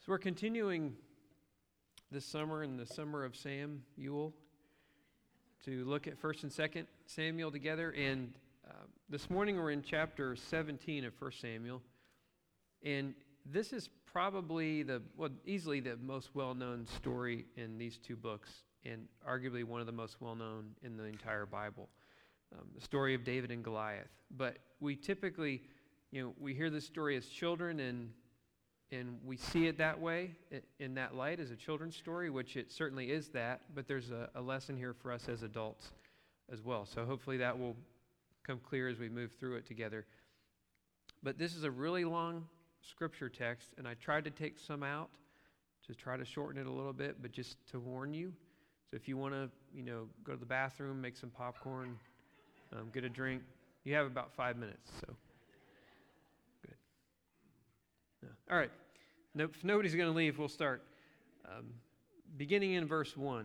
So we're continuing this summer in the summer of Samuel to look at 1st and 2nd Samuel together. And this morning we're in chapter 17 of 1 Samuel. And this is probably easily the most well-known story in these two books, and arguably one of the most well-known in the entire Bible. The story of David and Goliath. But we typically, we hear this story as children, and we see it that way, in that light, as a children's story, which it certainly is that, but there's a lesson here for us as adults as well. So hopefully that will come clear as we move through it together. But this is a really long scripture text, and I tried to take some out to try to shorten it a little bit, but just to warn you. So if you want to, go to the bathroom, make some popcorn, get a drink, you have about 5 minutes, so good. All right. If nobody's going to leave, we'll start. Beginning in verse 1.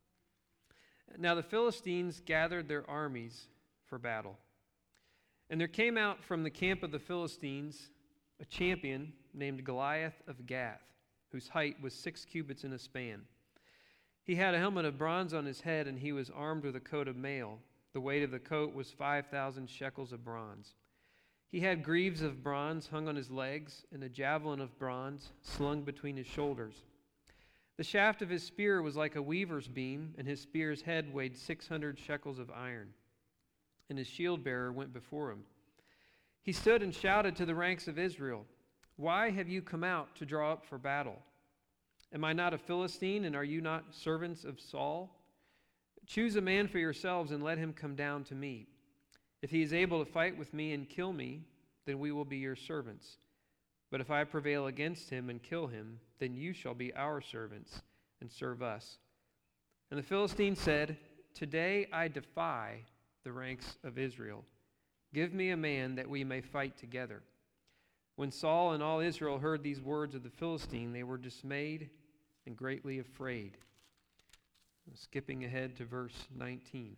Now the Philistines gathered their armies for battle. And there came out from the camp of the Philistines a champion named Goliath of Gath, whose height was 6 cubits in a span. He had a helmet of bronze on his head, and he was armed with a coat of mail. The weight of the coat was 5,000 shekels of bronze. He had greaves of bronze hung on his legs, and a javelin of bronze slung between his shoulders. The shaft of his spear was like a weaver's beam, and his spear's head weighed 600 shekels of iron. And his shield-bearer went before him. He stood and shouted to the ranks of Israel, "Why have you come out to draw up for battle? Am I not a Philistine, and are you not servants of Saul? Choose a man for yourselves and let him come down to me. If he is able to fight with me and kill me, then we will be your servants. But if I prevail against him and kill him, then you shall be our servants and serve us." And the Philistine said, "Today I defy the ranks of Israel. Give me a man that we may fight together." When Saul and all Israel heard these words of the Philistine, they were dismayed and greatly afraid. Skipping ahead to verse 19.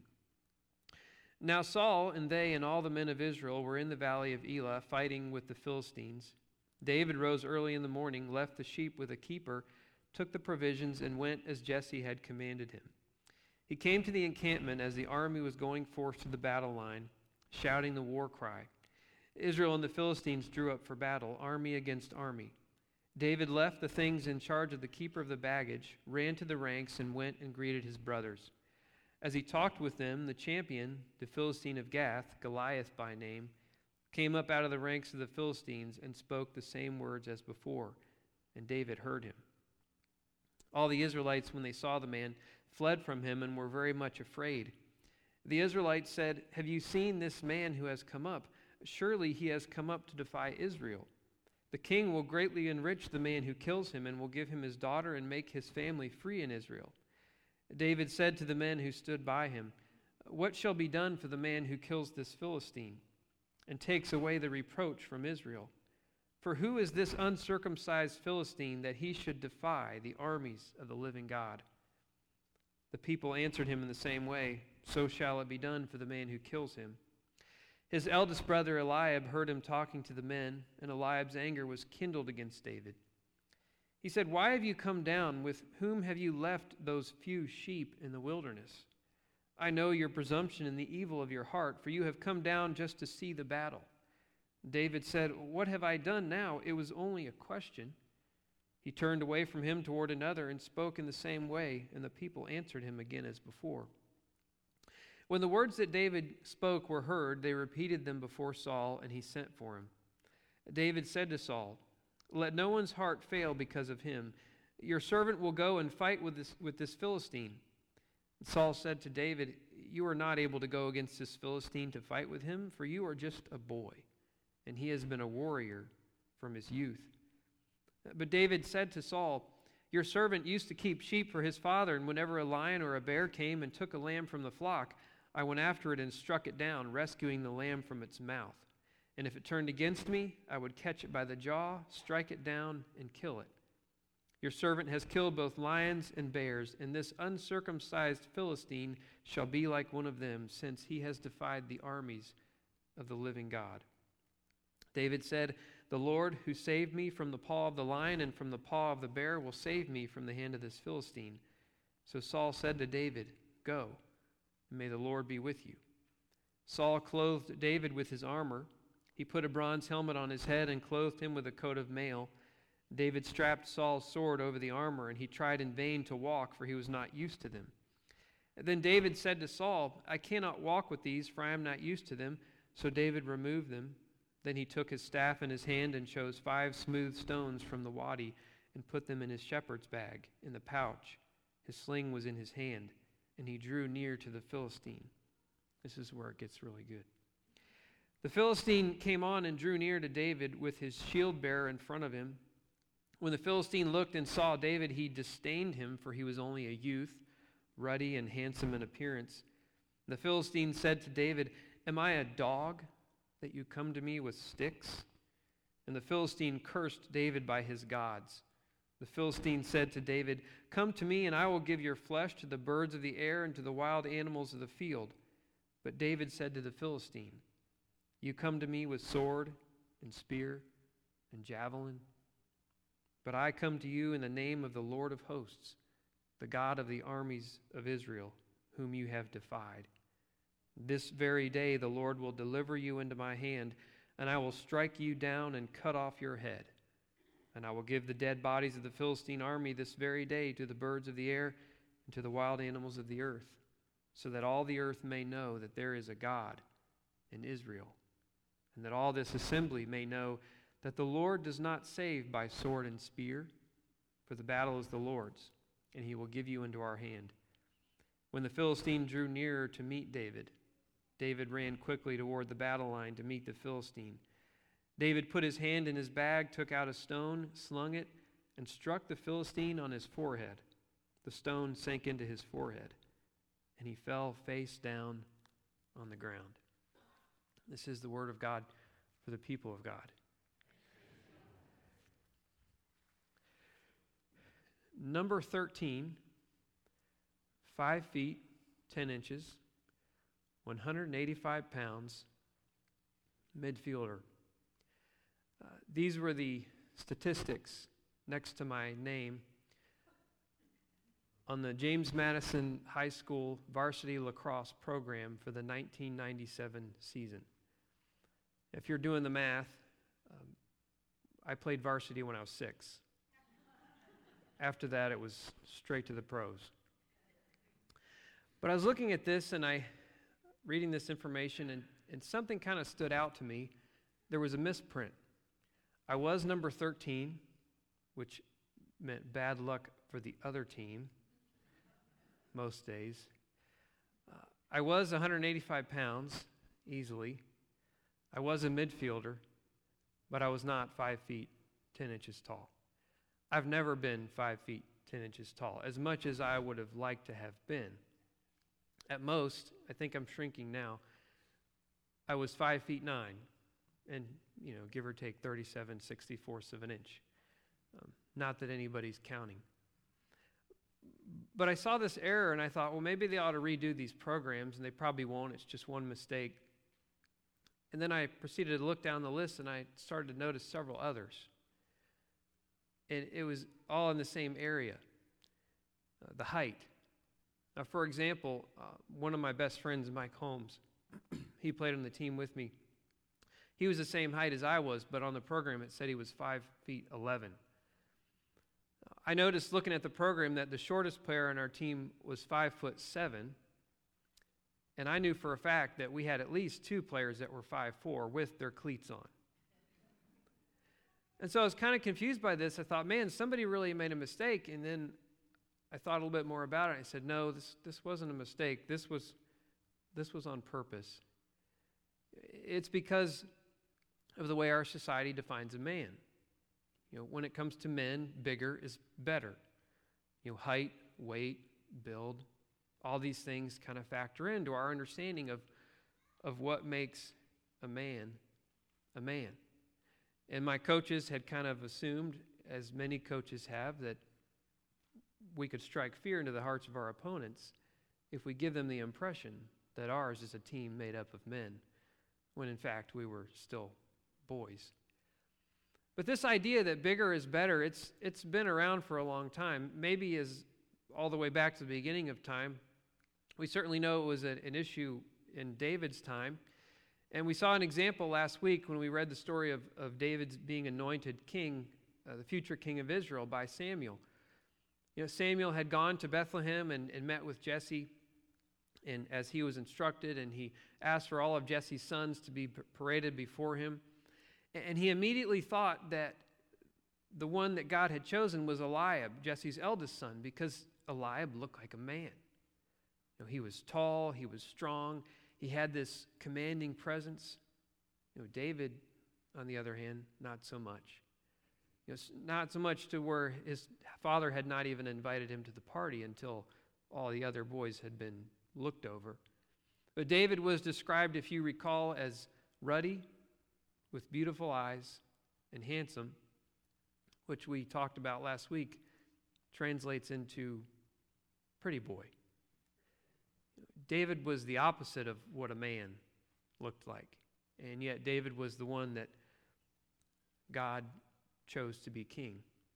Now Saul and they and all the men of Israel were in the valley of Elah fighting with the Philistines. David rose early in the morning, left the sheep with a keeper, took the provisions, and went as Jesse had commanded him. He came to the encampment as the army was going forth to the battle line, shouting the war cry. Israel and the Philistines drew up for battle, army against army. David left the things in charge of the keeper of the baggage, ran to the ranks, and went and greeted his brothers. As he talked with them, the champion, the Philistine of Gath, Goliath by name, came up out of the ranks of the Philistines and spoke the same words as before, and David heard him. All the Israelites, when they saw the man, fled from him and were very much afraid. The Israelites said, "Have you seen this man who has come up? Surely he has come up to defy Israel. The king will greatly enrich the man who kills him and will give him his daughter and make his family free in Israel." David said to the men who stood by him, "What shall be done for the man who kills this Philistine and takes away the reproach from Israel? For who is this uncircumcised Philistine that he should defy the armies of the living God?" The people answered him in the same way, "So shall it be done for the man who kills him." His eldest brother Eliab heard him talking to the men, and Eliab's anger was kindled against David. He said, "Why have you come down? With whom have you left those few sheep in the wilderness? I know your presumption and the evil of your heart, for you have come down just to see the battle." David said, "What have I done now? It was only a question." He turned away from him toward another and spoke in the same way, and the people answered him again as before. When the words that David spoke were heard, they repeated them before Saul, and he sent for him. David said to Saul, "Let no one's heart fail because of him. Your servant will go and fight with this Philistine." And Saul said to David, "You are not able to go against this Philistine to fight with him, for you are just a boy, and he has been a warrior from his youth." But David said to Saul, "Your servant used to keep sheep for his father, and whenever a lion or a bear came and took a lamb from the flock, I went after it and struck it down, rescuing the lamb from its mouth. And if it turned against me, I would catch it by the jaw, strike it down, and kill it. Your servant has killed both lions and bears, and this uncircumcised Philistine shall be like one of them, since he has defied the armies of the living God." David said, The Lord who saved me from the paw of the lion and from the paw of the bear will save me from the hand of this Philistine." So Saul said to David, "Go, and may the Lord be with you." Saul clothed David with his armor. He put a bronze helmet on his head and clothed him with a coat of mail. David strapped Saul's sword over the armor, and he tried in vain to walk, for he was not used to them. Then David said to Saul, "I cannot walk with these, for I am not used to them." So David removed them. Then he took his staff in his hand and chose 5 smooth stones from the wadi and put them in his shepherd's bag, in the pouch. His sling was in his hand, and he drew near to the Philistine. This is where it gets really good. The Philistine came on and drew near to David with his shield bearer in front of him. When the Philistine looked and saw David, he disdained him, for he was only a youth, ruddy and handsome in appearance. The Philistine said to David, "Am I a dog that you come to me with sticks?" And the Philistine cursed David by his gods. The Philistine said to David, "Come to me, and I will give your flesh to the birds of the air and to the wild animals of the field." But David said to the Philistine, "You come to me with sword and spear and javelin, but I come to you in the name of the Lord of hosts, the God of the armies of Israel, whom you have defied. This very day the Lord will deliver you into my hand, and I will strike you down and cut off your head. And I will give the dead bodies of the Philistine army this very day to the birds of the air and to the wild animals of the earth, so that all the earth may know that there is a God in Israel, and that all this assembly may know that the Lord does not save by sword and spear, for the battle is the Lord's, and he will give you into our hand." When the Philistine drew nearer to meet David, David ran quickly toward the battle line to meet the Philistine. David put his hand in his bag, took out a stone, slung it, and struck the Philistine on his forehead. The stone sank into his forehead, and he fell face down on the ground. This is the word of God for the people of God. Number 13, 5 feet, 10 inches, 185 pounds, midfielder. These were the statistics next to my name on the James Madison High School varsity lacrosse program for the 1997 season. If you're doing the math, I played varsity when I was 6. After that, it was straight to the pros. But I was looking at this and reading this information, and something kind of stood out to me. There was a misprint. I was number 13, which meant bad luck for the other team most days. I was 185 pounds, easily. I was a midfielder, but I was not 5 feet, 10 inches tall. I've never been 5 feet, 10 inches tall, as much as I would have liked to have been. At most, I think I'm shrinking now, I was 5 feet 9, and, give or take 37/64 of an inch. Not that anybody's counting. But I saw this error, and I thought, well, maybe they ought to redo these programs, and they probably won't. It's just one mistake. And then I proceeded to look down the list, and I started to notice several others. And it was all in the same area, the height. Now, for example, one of my best friends, Mike Holmes, he played on the team with me. He was the same height as I was, but on the program it said he was 5 feet 11. I noticed looking at the program that the shortest player on our team was 5'7", and I knew for a fact that we had at least 2 players that were 5'4" with their cleats on. And so I was kind of confused by this. I thought, man, somebody really made a mistake. And then I thought a little bit more about it. I said, no, this wasn't a mistake. This was on purpose. It's because of the way our society defines a man. When it comes to men, bigger is better. Height, weight, build, all these things kind of factor into our understanding of what makes a man a man. And my coaches had kind of assumed, as many coaches have, that we could strike fear into the hearts of our opponents if we give them the impression that ours is a team made up of men, when in fact we were still boys. But this idea that bigger is better, it's been around for a long time, maybe as all the way back to the beginning of time. We certainly know it was an issue in David's time. And we saw an example last week when we read the story of David's being anointed king, the future king of Israel, by Samuel. Samuel had gone to Bethlehem and met with Jesse, and as he was instructed, and he asked for all of Jesse's sons to be paraded before him. And he immediately thought that the one that God had chosen was Eliab, Jesse's eldest son, because Eliab looked like a man. He was tall, he was strong, he had this commanding presence. David, on the other hand, not so much. Not so much to where his father had not even invited him to the party until all the other boys had been looked over. But David was described, if you recall, as ruddy, with beautiful eyes, and handsome, which we talked about last week, translates into pretty boy. David was the opposite of what a man looked like. And yet David was the one that God chose to be king.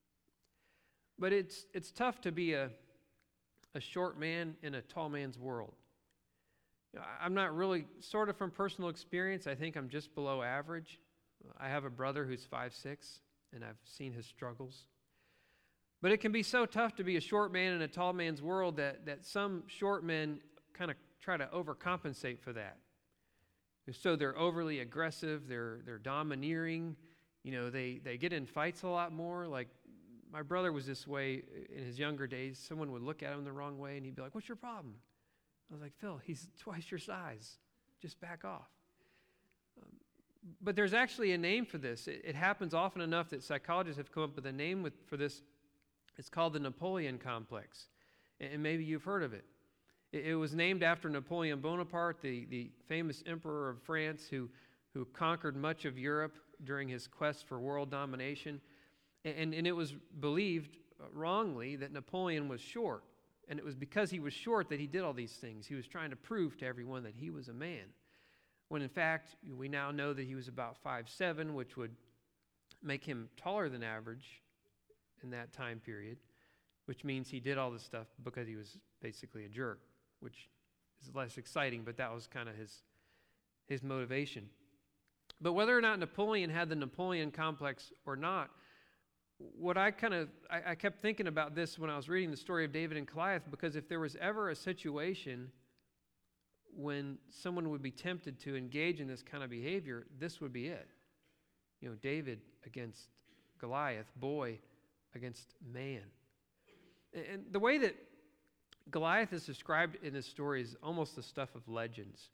But it's tough to be a short man in a tall man's world. I'm not really, sort of from personal experience, I think I'm just below average. I have a brother who's 5'6", and I've seen his struggles. But it can be so tough to be a short man in a tall man's world that some short men kind of try to overcompensate for that. So they're overly aggressive, they're domineering, they get in fights a lot more. Like my brother was this way in his younger days. Someone would look at him the wrong way and he'd be like, "What's your problem?" I was like, "Phil, he's twice your size. Just back off." But there's actually a name for this. It happens often enough that psychologists have come up with a name for this. It's called the Napoleon complex. And maybe you've heard of it. It was named after Napoleon Bonaparte, the famous emperor of France who conquered much of Europe during his quest for world domination. And it was believed wrongly that Napoleon was short. And it was because he was short that he did all these things. He was trying to prove to everyone that he was a man. When in fact, we now know that he was about 5'7", which would make him taller than average in that time period, which means he did all this stuff because he was basically a jerk, which is less exciting, but that was kind of his motivation. But whether or not Napoleon had the Napoleon complex or not, what I kept thinking about this when I was reading the story of David and Goliath, because if there was ever a situation when someone would be tempted to engage in this kind of behavior, this would be it. David against Goliath, boy against man. And the way that Goliath is described in this story is almost the stuff of legends.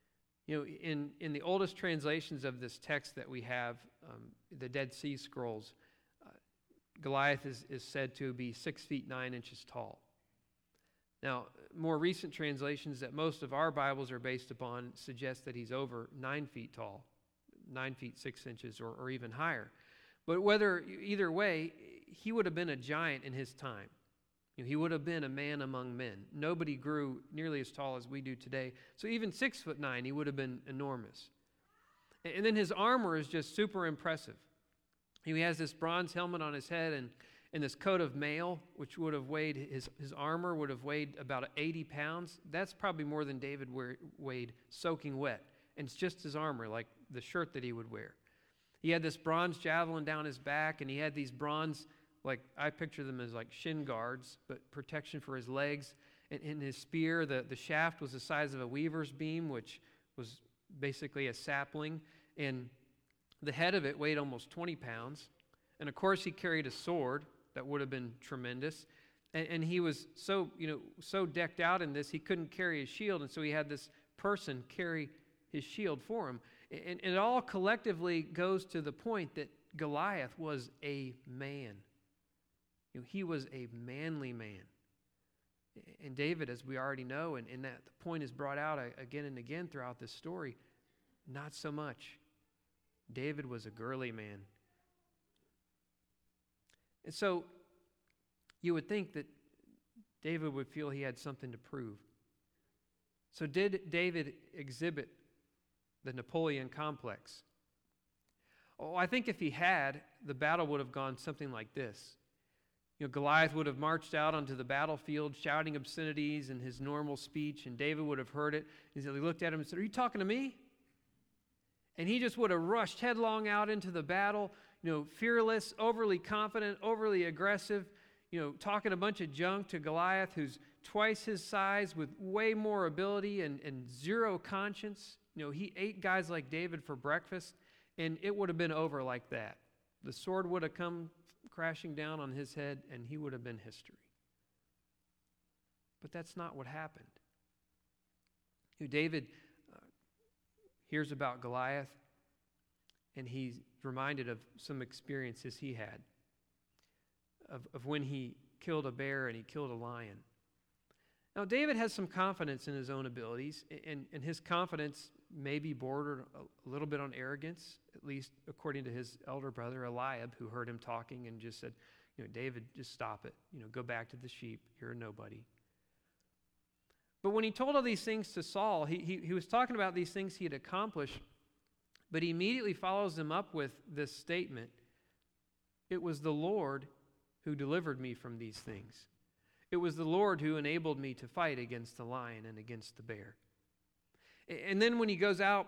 In the oldest translations of this text that we have, the Dead Sea Scrolls, Goliath is said to be 6 feet 9 inches tall. Now, more recent translations that most of our Bibles are based upon suggest that he's over 9 feet tall, 9 feet 6 inches, or even higher. But either way, he would have been a giant in his time. He would have been a man among men. Nobody grew nearly as tall as we do today. So even 6'9", he would have been enormous. And then his armor is just super impressive. He has this bronze helmet on his head and this coat of mail, which would have weighed, his armor would have weighed about 80 pounds. That's probably more than David weighed soaking wet. And it's just his armor, like the shirt that he would wear. He had this bronze javelin down his back, and he had these bronze, like I picture them as like shin guards, but protection for his legs. And in his spear, the shaft was the size of a weaver's beam, which was basically a sapling. And the head of it weighed almost 20 pounds. And of course, he carried a sword that would have been tremendous. And he was so decked out in this, he couldn't carry his shield. And so he had this person carry his shield for him. And it all collectively goes to the point that Goliath was a man. He was a manly man. And David, as we already know, and that the point is brought out again and again throughout this story, not so much. David was a girly man. And so you would think that David would feel he had something to prove. So did David exhibit the Napoleon complex? Oh, I think if he had, the battle would have gone something like this. Goliath would have marched out onto the battlefield shouting obscenities in his normal speech, and David would have heard it. He looked at him and said, "Are you talking to me?" And he just would have rushed headlong out into the battle, fearless, overly confident, overly aggressive, talking a bunch of junk to Goliath, who's twice his size with way more ability and zero conscience. He ate guys like David for breakfast, and it would have been over like that. The sword would have come crashing down on his head, and he would have been history. But that's not what happened. David hears about Goliath, and he's reminded of some experiences he had, of when he killed a bear and he killed a lion. Now, David has some confidence in his own abilities, and his confidence may be bordered a little bit on arrogance, at least according to his elder brother Eliab, who heard him talking and just said, "David, just stop it. Go back to the sheep. You're a nobody." But when he told all these things to Saul, he was talking about these things he had accomplished, but he immediately follows them up with this statement: "It was the Lord who delivered me from these things. It was the Lord who enabled me to fight against the lion and against the bear." And then when he goes out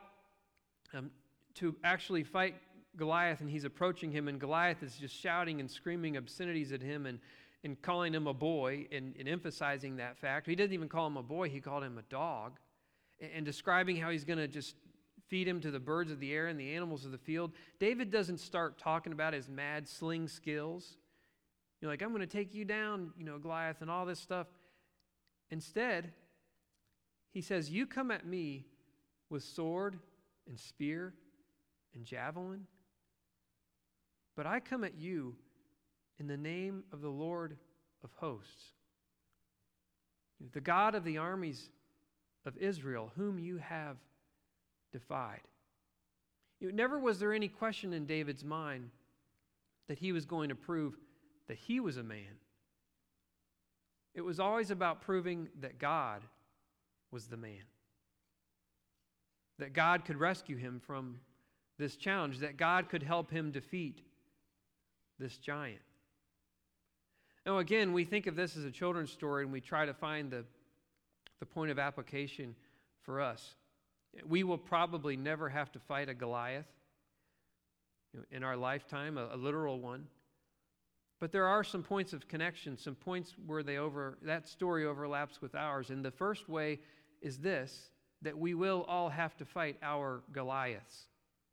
to actually fight Goliath, and he's approaching him, and Goliath is just shouting and screaming obscenities at him and calling him a boy and emphasizing that fact. He didn't even call him a boy, he called him a dog, and describing how he's going to just feed him to the birds of the air and the animals of the field. David doesn't start talking about his mad sling skills. "I'm going to take you down, Goliath," and all this stuff. Instead, he says, "You come at me with sword and spear and javelin, but I come at you in the name of the Lord of hosts, the God of the armies of Israel, whom you have defied." Never was there any question in David's mind that he was going to prove that he was a man. It was always about proving that God was the man, that God could rescue him from this challenge, that God could help him defeat this giant. Now, again, we think of this as a children's story, and we try to find the point of application for us. We will probably never have to fight a Goliath in our lifetime, a literal one. But there are some points of connection, some points where that story overlaps with ours. And the first way is this: that we will all have to fight our Goliaths.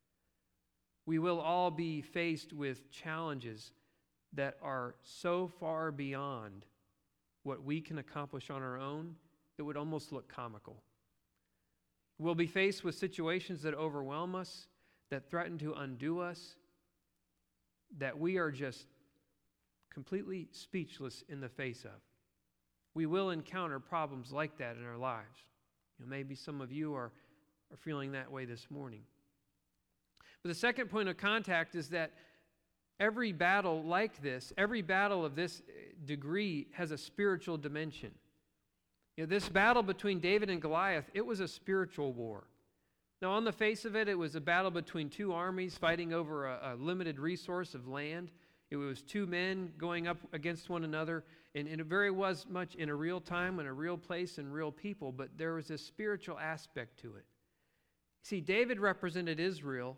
We will all be faced with challenges that are so far beyond what we can accomplish on our own, it would almost look comical. We'll be faced with situations that overwhelm us, that threaten to undo us, that we are just completely speechless in the face of. We will encounter problems like that in our lives. Maybe some of you are feeling that way this morning. But the second point of contact is that every battle like this, every battle of this degree, has a spiritual dimension. This battle between David and Goliath, it was a spiritual war. Now, on the face of it, it was a battle between two armies fighting over a limited resource of land. It was two men going up against one another, and it very was much in a real time, in a real place, and real people, but there was a spiritual aspect to it. See, David represented Israel,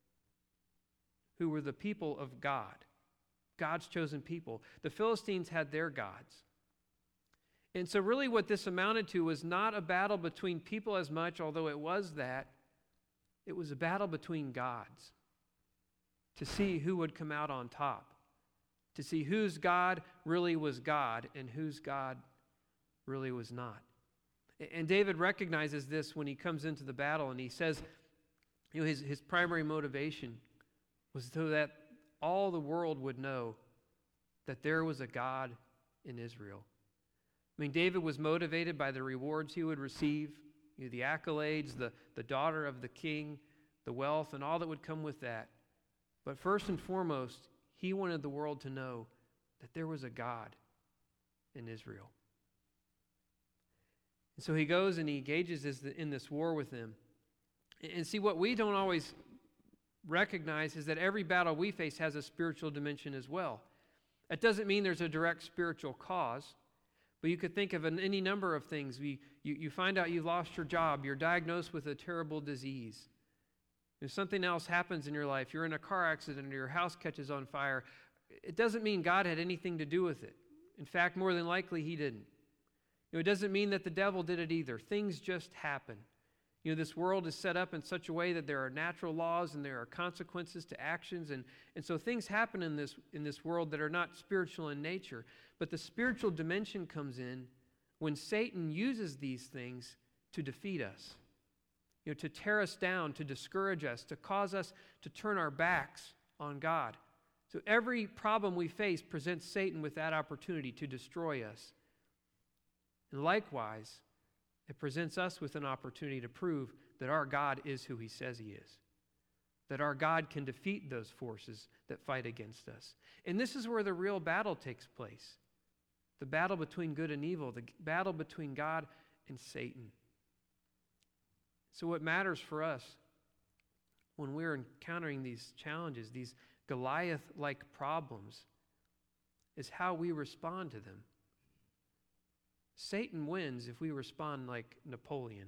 who were the people of God, God's chosen people. The Philistines had their gods. And so really what this amounted to was not a battle between people as much, although it was that. It was a battle between gods to see who would come out on top, to see whose God really was God and whose God really was not. And David recognizes this when he comes into the battle, and he says, his primary motivation was so that all the world would know that there was a God in Israel. David was motivated by the rewards he would receive, the accolades, the daughter of the king, the wealth, and all that would come with that. But first and foremost, he wanted the world to know that there was a God in Israel. And so he goes and he engages in this war with them. And see, what we don't always recognize is that every battle we face has a spiritual dimension as well. That doesn't mean there's a direct spiritual cause, but you could think of any number of things. You find out you've lost your job, you're diagnosed with a terrible disease. If something else happens in your life, you're in a car accident or your house catches on fire, it doesn't mean God had anything to do with it. In fact, more than likely, he didn't. It doesn't mean that the devil did it either. Things just happen. This world is set up in such a way that there are natural laws and there are consequences to actions. And so things happen in this world that are not spiritual in nature. But the spiritual dimension comes in when Satan uses these things to defeat us, to tear us down, to discourage us, to cause us to turn our backs on God. So every problem we face presents Satan with that opportunity to destroy us. And likewise, it presents us with an opportunity to prove that our God is who he says he is, that our God can defeat those forces that fight against us. And this is where the real battle takes place, the battle between good and evil, the battle between God and Satan. So what matters for us when we're encountering these challenges, these Goliath-like problems, is how we respond to them. Satan wins if we respond like Napoleon.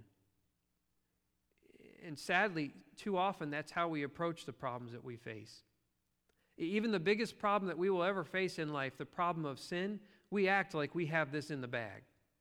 And sadly, too often, that's how we approach the problems that we face. Even the biggest problem that we will ever face in life, the problem of sin, we act like we have this in the bag.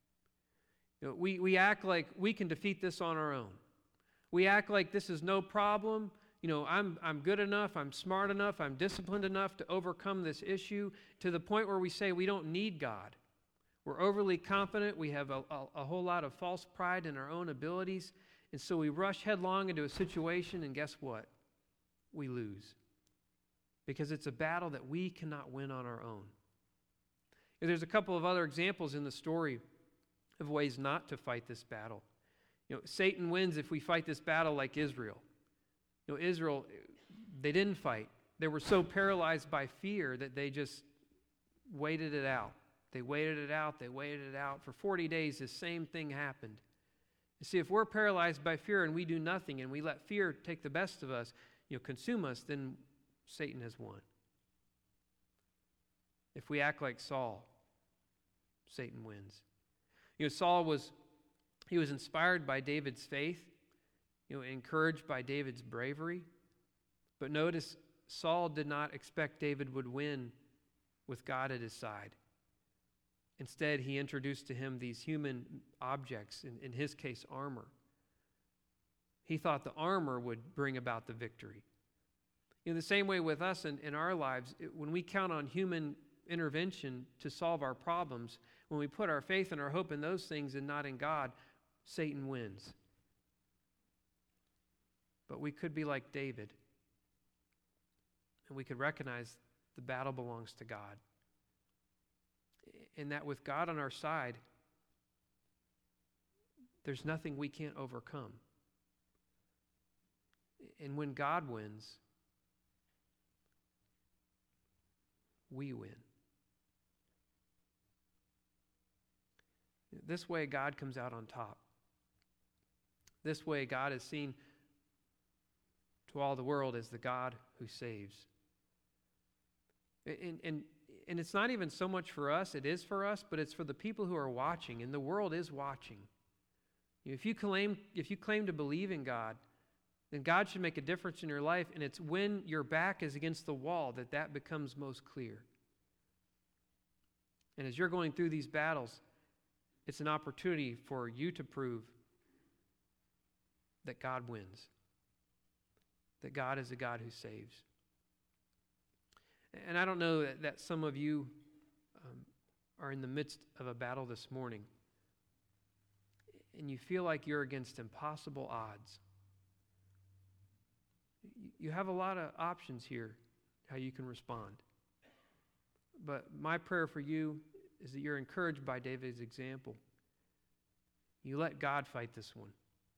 We act like we can defeat this on our own. We act like this is no problem. I'm good enough, I'm smart enough, I'm disciplined enough to overcome this issue, to the point where we say we don't need God. We're overly confident. We have a whole lot of false pride in our own abilities. And so we rush headlong into a situation, and guess what? We lose. Because it's a battle that we cannot win on our own. And there's a couple of other examples in the story of ways not to fight this battle. Satan wins if we fight this battle like Israel. Israel, they didn't fight. They were so paralyzed by fear that they just waited it out. They waited it out. They waited it out. For 40 days, the same thing happened. You see, if we're paralyzed by fear and we do nothing and we let fear take the best of us, consume us, then Satan has won. If we act like Saul, Satan wins. Saul was inspired by David's faith, encouraged by David's bravery. But notice, Saul did not expect David would win with God at his side. Instead, he introduced to him these human objects, in his case, armor. He thought the armor would bring about the victory. In the same way with us in our lives, when we count on human intervention to solve our problems, when we put our faith and our hope in those things and not in God, Satan wins. But we could be like David, and we could recognize the battle belongs to God. And that with God on our side, there's nothing we can't overcome. And when God wins, we win. This way, God comes out on top. This way, God is seen to all the world as the God who saves. And it's not even so much for us, it is for us, but it's for the people who are watching, and the world is watching. If you claim to believe in God, then God should make a difference in your life, and it's when your back is against the wall that becomes most clear. And as you're going through these battles, it's an opportunity for you to prove that God wins, that God is a God who saves. And I don't know that some of you are in the midst of a battle this morning, and you feel like you're against impossible odds. You have a lot of options here how you can respond. But my prayer for you is that you're encouraged by David's example. You let God fight this one.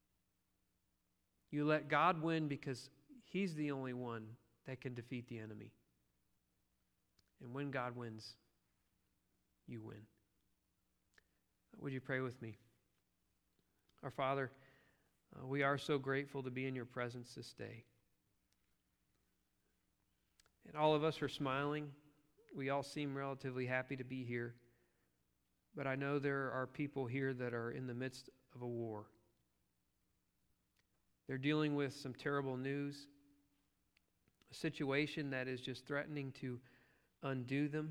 You let God win because he's the only one that can defeat the enemy. And when God wins, you win. Would you pray with me? Our Father, we are so grateful to be in your presence this day. And all of us are smiling. We all seem relatively happy to be here. But I know there are people here that are in the midst of a war. They're dealing with some terrible news, a situation that is just threatening to undo them.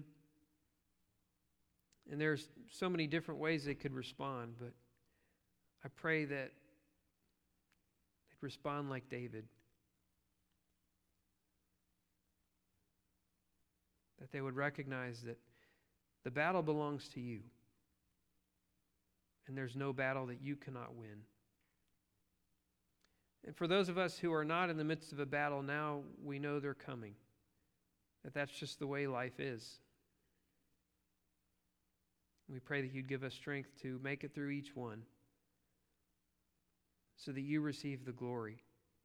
And there's so many different ways they could respond, but I pray that they'd respond like David. That they would recognize that the battle belongs to you. And there's no battle that you cannot win. And for those of us who are not in the midst of a battle now, we know they're coming. That that's just the way life is. We pray that you'd give us strength to make it through each one so that you receive the glory.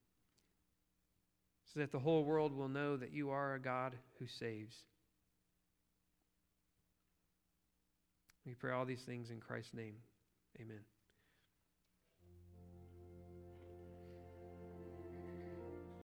So that the whole world will know that you are a God who saves. We pray all these things in Christ's name. Amen.